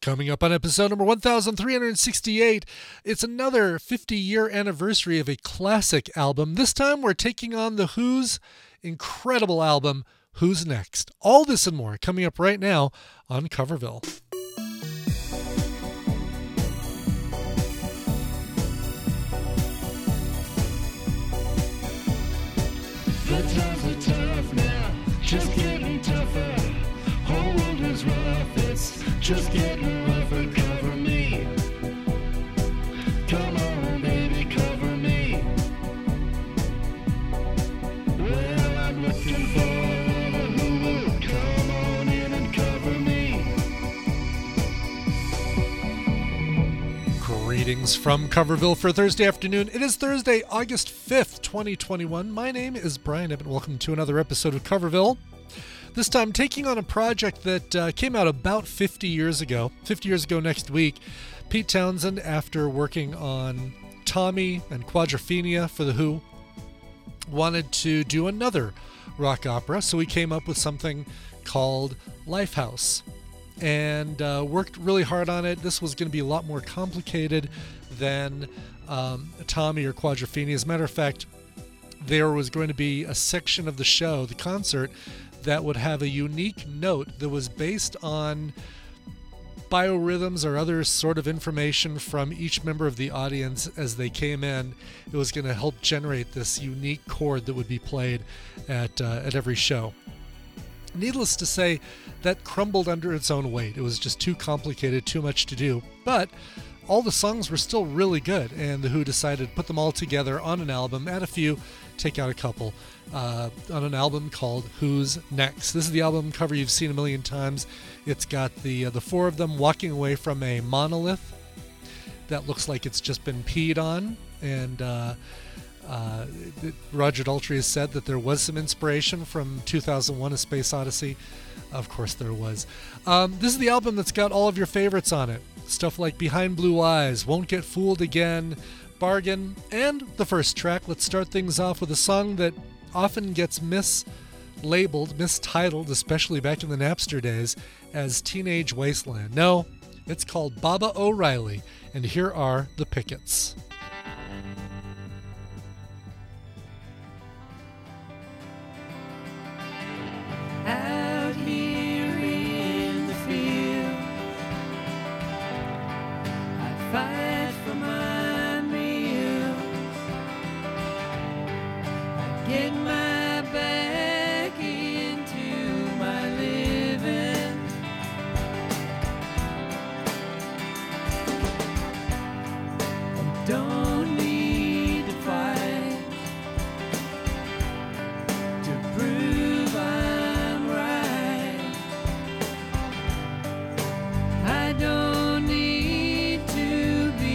Coming up on episode number 1368, it's another 50-year anniversary of a classic album. This time we're taking on The Who's incredible album, Who's Next? All this and more coming up right now on Coverville. The times are tough now, just getting tougher. Hold is rough, it's just getting rougher. Cover me. Come on, baby, cover me. Well, I'm looking for who will come on in and cover me. Greetings from Coverville for Thursday afternoon. It is Thursday, August 5th, 2021. My name is Brian Ebbett. Welcome to another episode of Coverville. This time taking on a project that came out about 50 years ago. 50 years ago next week, Pete Townshend, after working on Tommy and Quadrophenia for The Who, wanted to do another rock opera, so he came up with something called Lifehouse and worked really hard on it. This was going to be a lot more complicated than Tommy or Quadrophenia. As a matter of fact, there was going to be a section of the show, the concert, that would have a unique note that was based on biorhythms or other sort of information from each member of the audience as they came in. It was going to help generate this unique chord that would be played at every show. Needless to say, that crumbled under its own weight. It was just too complicated, too much to do. But all the songs were still really good, and The Who decided to put them all together on an album, add a few, take out a couple, on an album called Who's Next? This is the album cover you've seen a million times. It's got the four of them walking away from a monolith that looks like it's just been peed on, and Roger Daltrey has said that there was some inspiration from 2001: A Space Odyssey. Of course there was. This is the album that's got all of your favorites on it. Stuff like Behind Blue Eyes, Won't Get Fooled Again, Bargain, and the first track. Let's start things off with a song that often gets mislabeled, mistitled, especially back in the Napster days, as Teenage Wasteland. No, it's called Baba O'Riley, and here are the Pickets. Out here in the field, I fight for my meals. I get my back into my living. I don't need to fight to prove I'm right. I don't need to be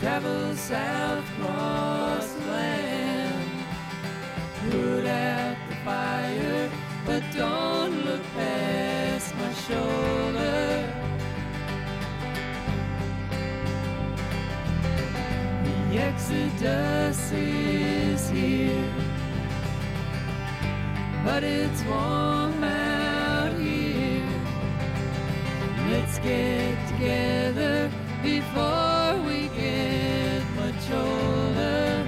travel south across the land. Put out the fire, but don't look past my shoulder. The exodus is here, but it's warm out here. Let's get together before we get much older.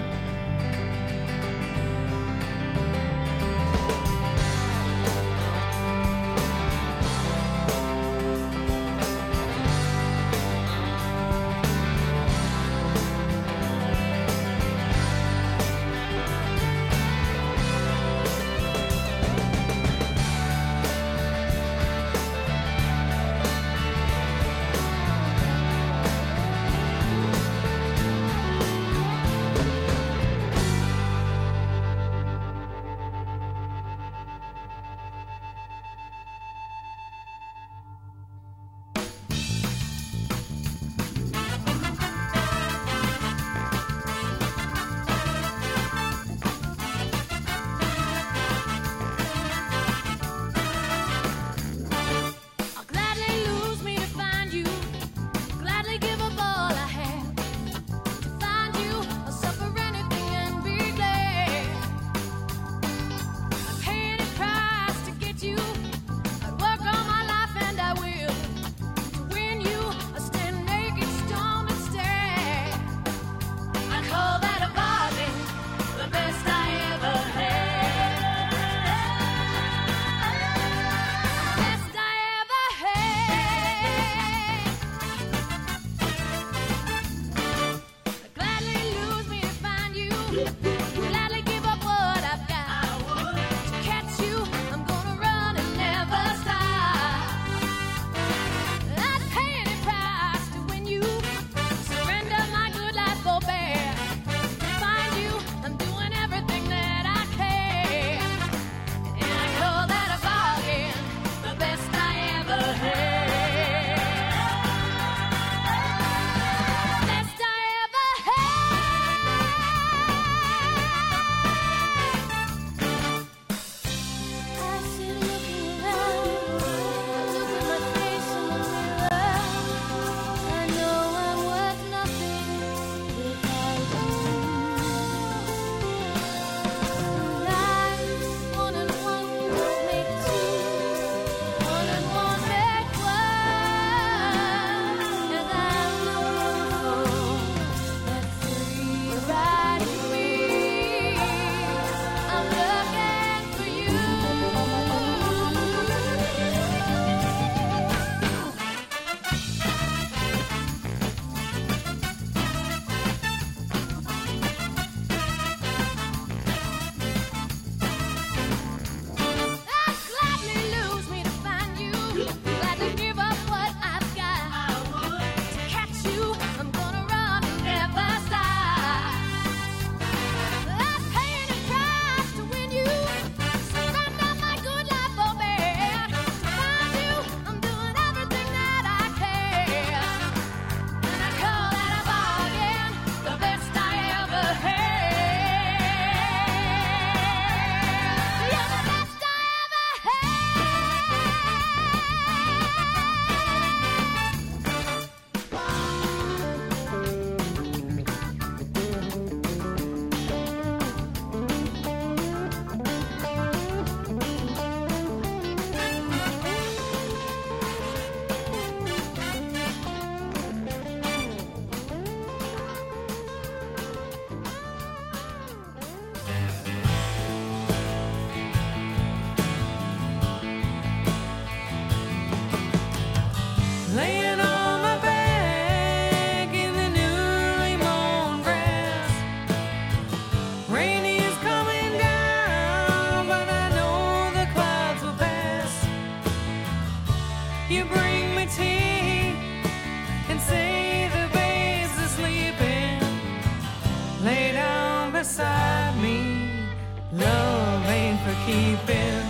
keeping.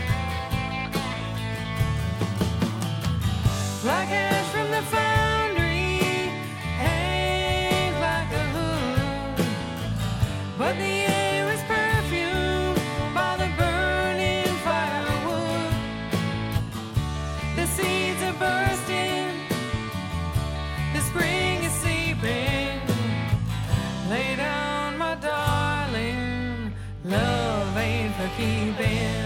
Like ash from the foundry, keeping.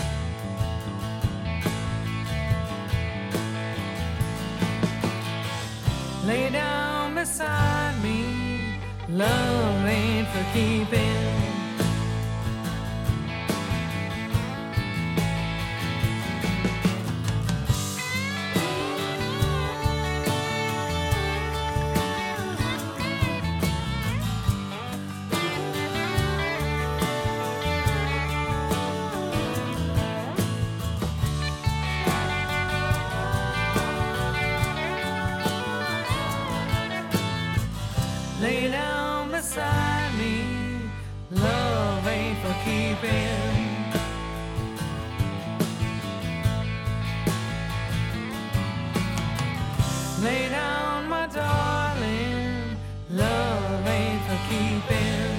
Lay down beside me, love ain't for keeping. Lay down beside me, love ain't for keeping. Lay down, my darling, love ain't for keeping.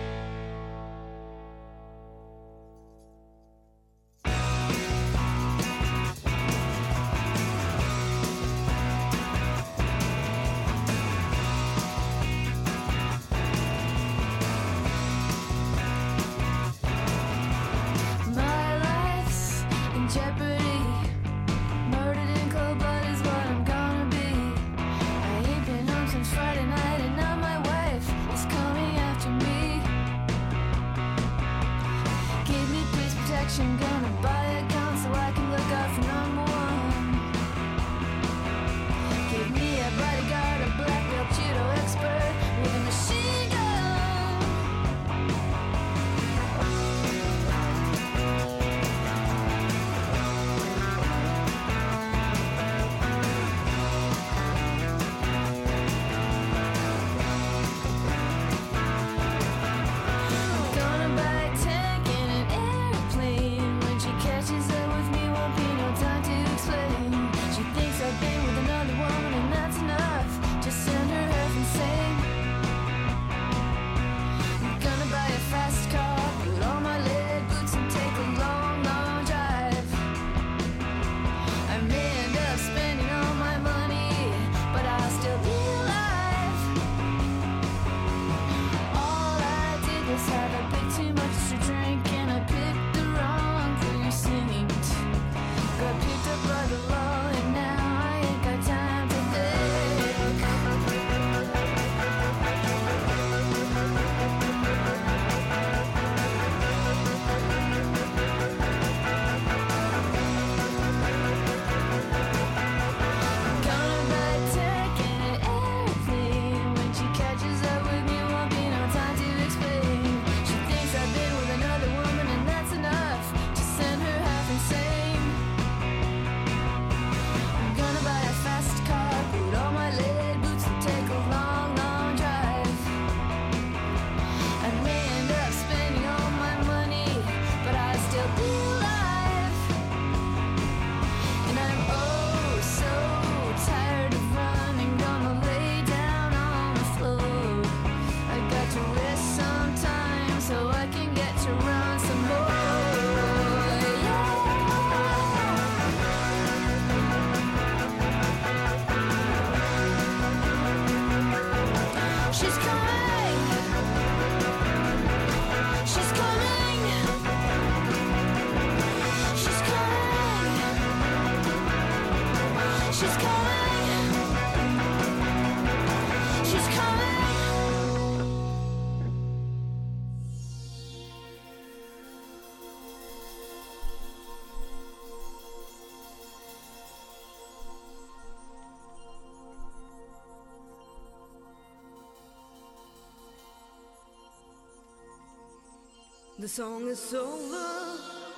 My life's in jeopardy. Murdered in cold blood is what I'm gonna be. I ain't been home since Friday night, and now my wife is coming after me. Give me police protection, gonna buy a gun so I can look out for number one. Give me a bodyguard, a black belt judo expert with a machine gun. Gonna buy a tank and an airplane. When she catches up with me, won't be no time to explain. She thinks I've been with another woman, and that's enough to send her half insane. I'm gonna buy a fast car, put on my lead boots, and take a long, long drive. I may end up spending all my money, but I'll still be alive. All I did was have a bit too much to drink, and I picked the wrong precinct. Got picked up by the law, and now I ain't got time to think. Gonna buy a tank and an airplane. When she catches up with me, won't be no time to explain. She thinks I've been with another woman, and that's enough to send her half insane. I'm gonna buy a fast car, put on my lead boots, and take a long, long drive. I may end up spending all my money, but I'll still be alive. And I'm oh so tired of running, gonna lay down on the floor. I got to rest sometime so I can get to run some more. She's coming. She's coming. She's coming. She's coming. She's coming. The song is over,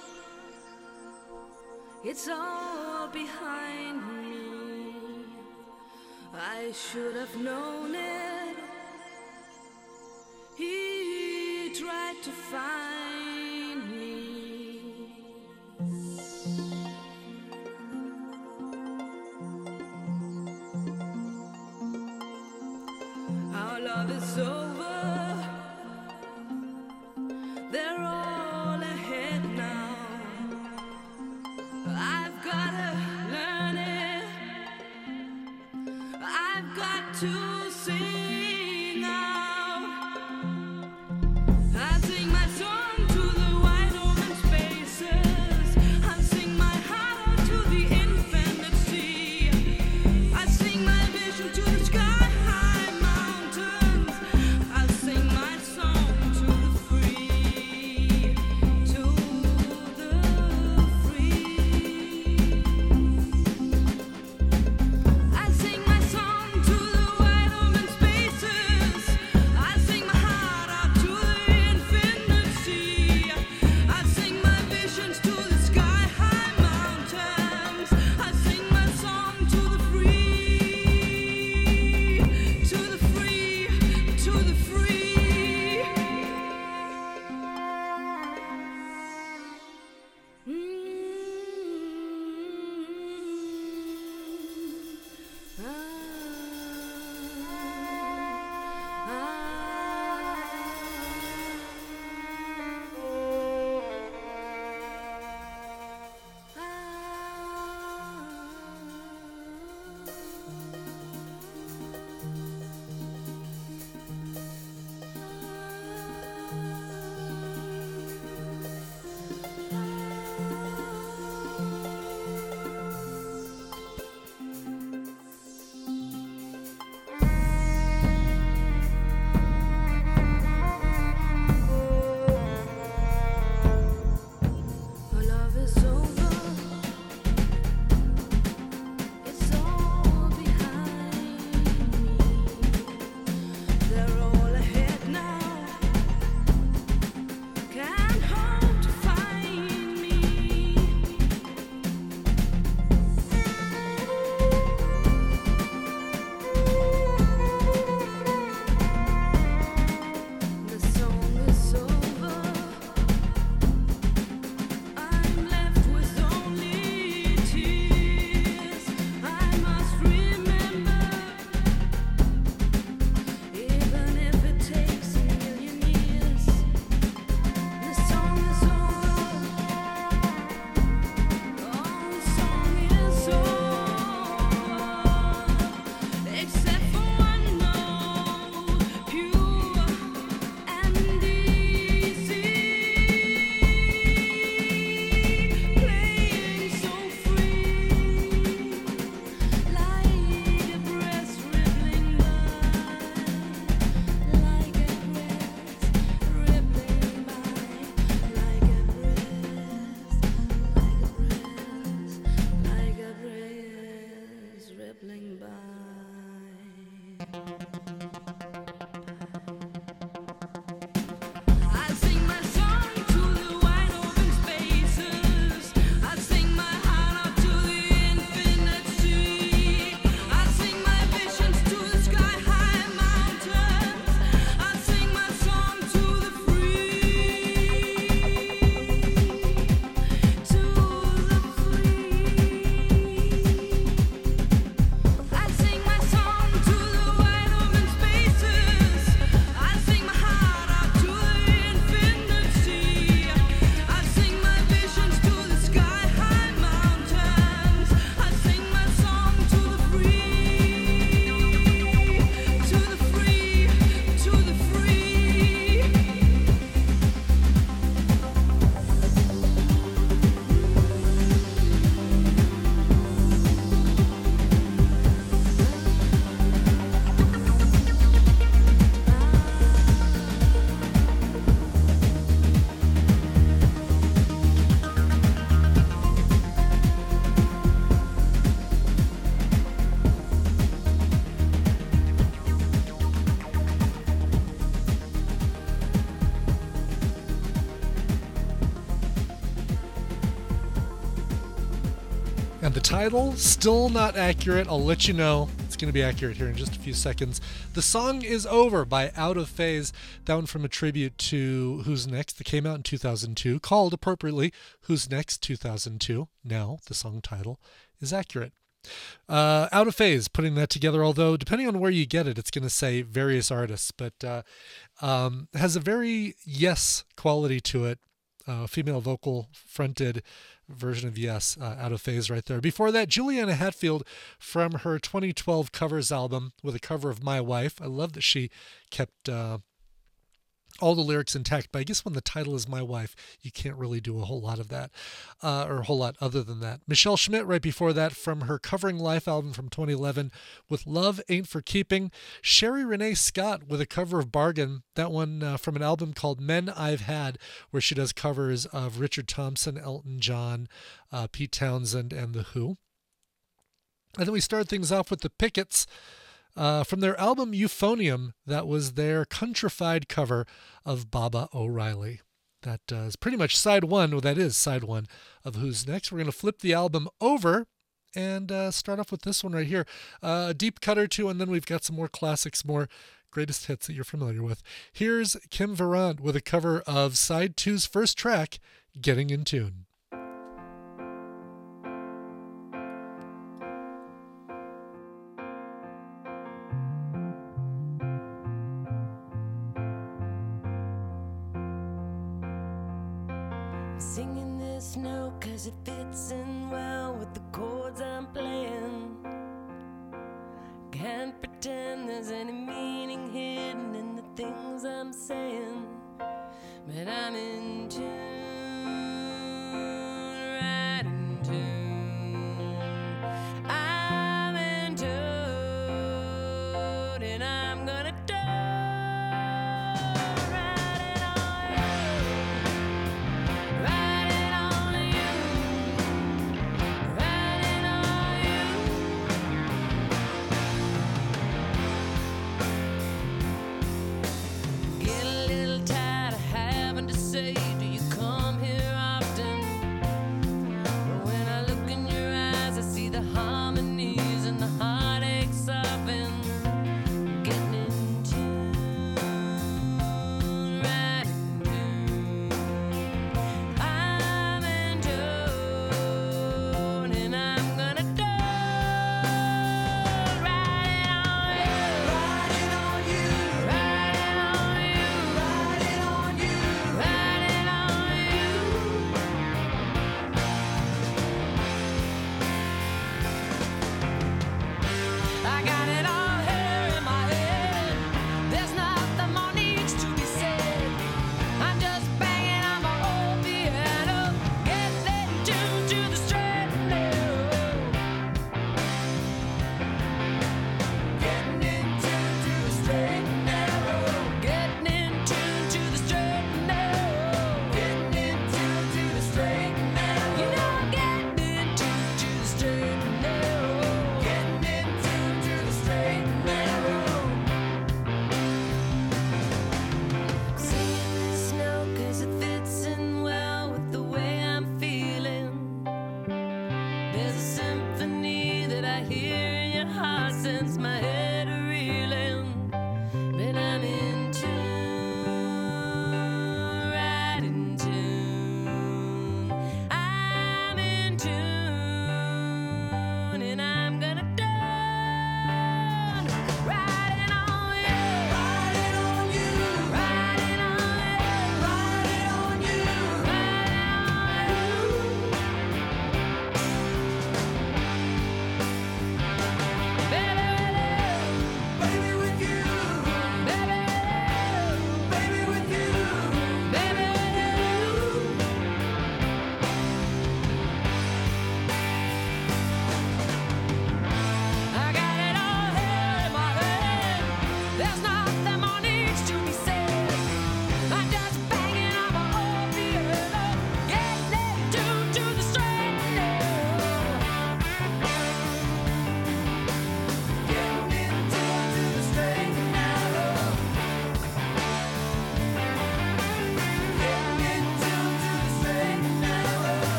it's all behind me. I should have known it. He tried to find me. Our love is over. They're all ahead now. I've gotta learn it. I've got to sing out. I sing my song to the white woman's And the title, still not accurate. I'll let you know. It's going to be accurate here in just a few seconds. The Song Is Over by Out of Phase. That one from a tribute to Who's Next that came out in 2002, called appropriately Who's Next 2002. Now, the song title is accurate. Out of Phase, putting that together, although depending on where you get it, it's going to say various artists, but has a very Yes quality to it. Female vocal fronted version of Yes, Out of Phase right there. Before that, Juliana Hatfield from her 2012 covers album with a cover of My Wife. I love that she kept all the lyrics intact, but I guess when the title is My Wife, you can't really do a whole lot of that, or a whole lot other than that. Michelle Schmidt right before that from her Covering Life album from 2011 with Love Ain't For Keeping. Sherry Renee Scott with a cover of Bargain, that one from an album called Men I've Had, where she does covers of Richard Thompson, Elton John, Pete Townsend, and The Who. And then we start things off with the Pickets. From their album Euphonium, that was their countrified cover of Baba O'Reilly. That is pretty much side one, well, that is side one of Who's Next. We're going to flip the album over and start off with this one right here. A deep cut or two, and then we've got some more classics, more greatest hits that you're familiar with. Here's Kim Varant with a cover of side two's first track, Getting in Tune. Singing this note 'cause it fits in well with the chords I'm playing. Can't pretend there's any meaning hidden in the things I'm saying, but I'm in tune, right in tune. I'm in tune, and I'm gonna do right on you. Riding on you, riding on you. Get a little tired of having to say, do you come here often? But when I look in your eyes, I see the harmonies and the heartache soften. Getting in tune, right in tune. I'm in tune, and I'm gonna do riding on you, riding on you, riding on you, riding on you, riding on you.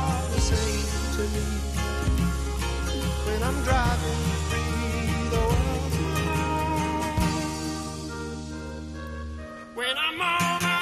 all the same to me. When I'm driving free, the world's mine. When I'm on my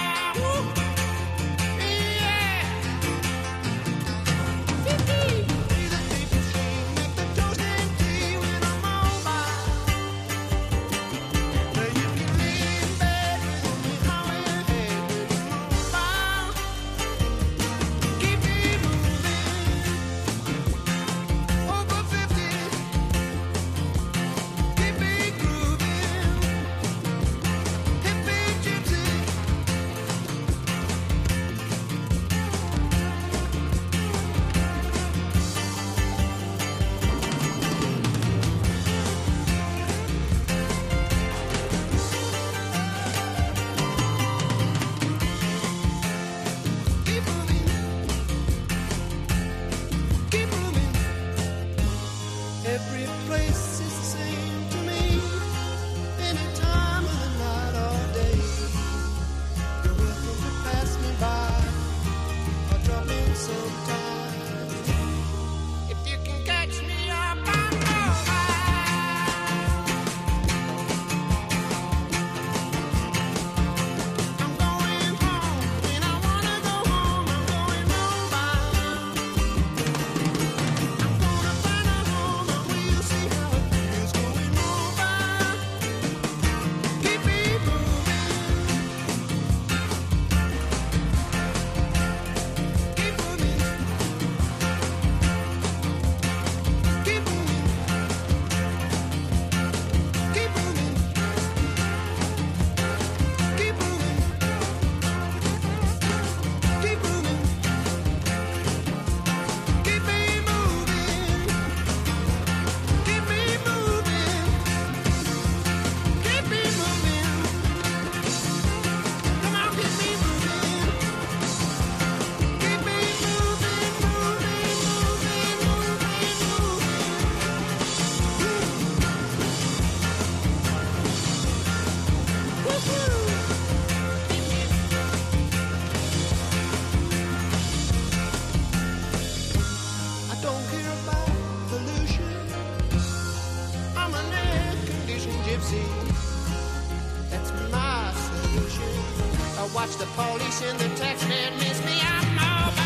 watch the police and the taxman miss me. I'm mobile.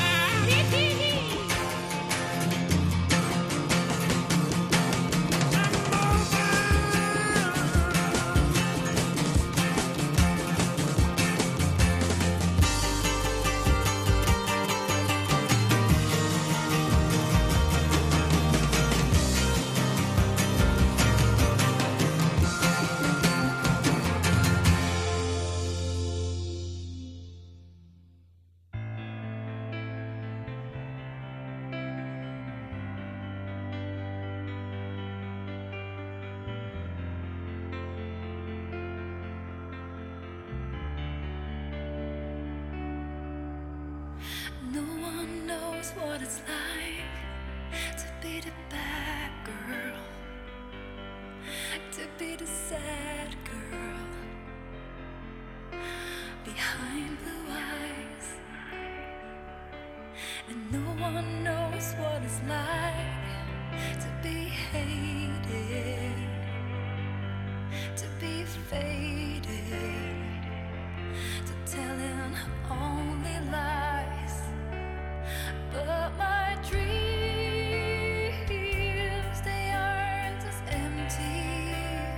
No one knows what it's like to be the bad girl, to be the sad girl behind blue eyes. And no one knows what it's like to be hated, to be faded, to telling only lies. But my dreams, they aren't as empty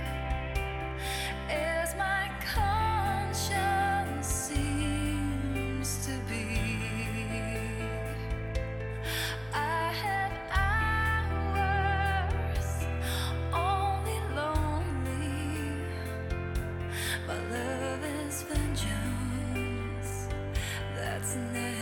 as my conscience seems to be. I had hours only lonely. My love is vengeance, that's never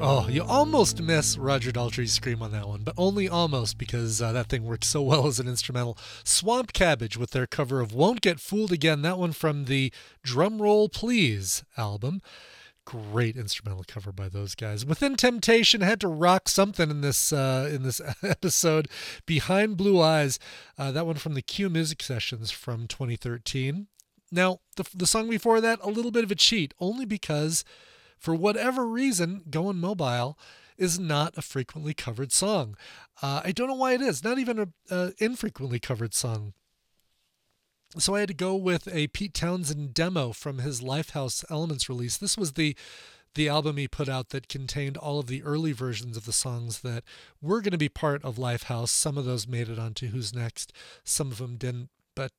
Oh, you almost miss Roger Daltrey's scream on that one, but only almost because that thing worked so well as an instrumental. Swamp Cabbage with their cover of Won't Get Fooled Again, that one from the Drum Roll Please album. Great instrumental cover by those guys. Within Temptation had to rock something in this episode. Behind Blue Eyes, that one from the Q Music Sessions from 2013. Now, the song before that, a little bit of a cheat, only because for whatever reason, Goin' Mobile is not a frequently covered song. I don't know why it is. Not even an infrequently covered song. So I had to go with a Pete Townsend demo from his Lifehouse Elements release. This was the album he put out that contained all of the early versions of the songs that were going to be part of Lifehouse. Some of those made it onto Who's Next. Some of them didn't. But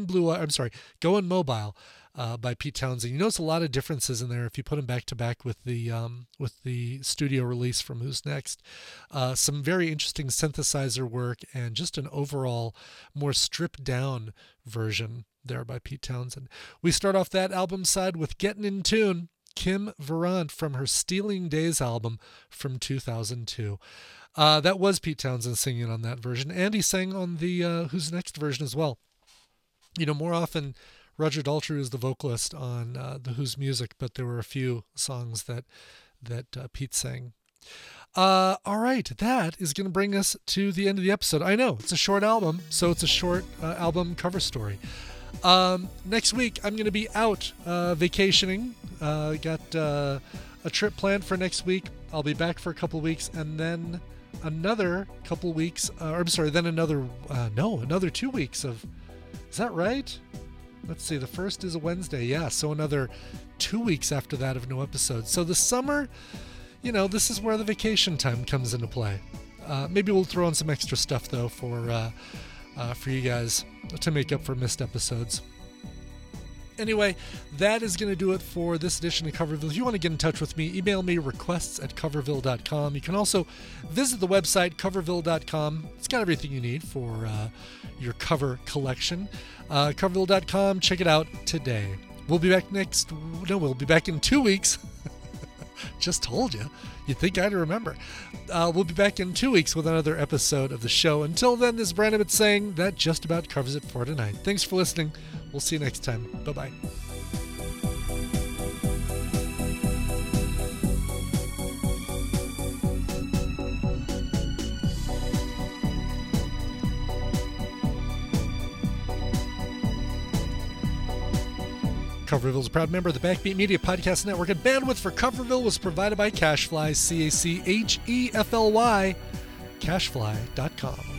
Goin' Mobile by Pete Townsend. You notice a lot of differences in there if you put them back to back with the studio release from Who's Next. Some very interesting synthesizer work and just an overall more stripped down version there by Pete Townsend. We start off that album side with Gettin' in Tune, Kim Verant from her Stealing Days album from 2002. That was Pete Townsend singing on that version, and he sang on the Who's Next version as well. You know, more often Roger Daltrey is the vocalist on the Who's music, but there were a few songs that Pete sang. All right, that is going to bring us to the end of the episode. I know, it's a short album, so it's a short album cover story. Next week, I'm going to be out vacationing. Got a trip planned for next week. I'll be back for a couple weeks, and then another couple weeks, another 2 weeks of, is that right? Let's see, the first is a Wednesday, yeah, so another 2 weeks after that of no episodes. So the summer, you know, this is where the vacation time comes into play. Maybe we'll throw in some extra stuff, though, for you guys to make up for missed episodes. Anyway, that is going to do it for this edition of Coverville. If you want to get in touch with me, email me requests@coverville.com. You can also visit the website coverville.com. It's got everything you need for your cover collection. Coverville.com. Check it out today. We'll be back we'll be back in 2 weeks. Just told you. You'd think I'd remember. We'll be back in 2 weeks with another episode of the show. Until then, this is Brian Ibbott saying that just about covers it for tonight. Thanks for listening. We'll see you next time. Bye-bye. Coverville is a proud member of the Backbeat Media Podcast Network, and bandwidth for Coverville was provided by Cashfly, CACHEFLY, cashfly.com.